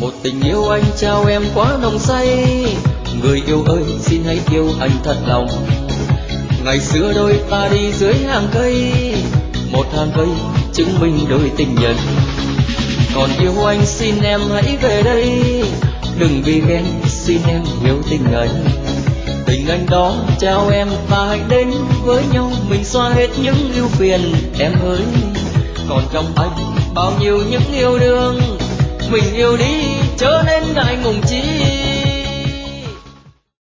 Một tình yêu anh trao em quá nồng say, người yêu ơi xin hãy yêu anh thật lòng. Ngày xưa đôi ta đi dưới hàng cây, một hàng cây chứng minh đôi tình nhân. Còn yêu anh xin em hãy về đây, đừng vì ghen xin em hiểu tình anh. Tình anh đó trao em ta hãy đến với nhau, mình xóa hết những ưu phiền em ơi. Còn trong anh bao nhiêu những yêu đương, mình yêu đi chớ nên ngại ngùng chi.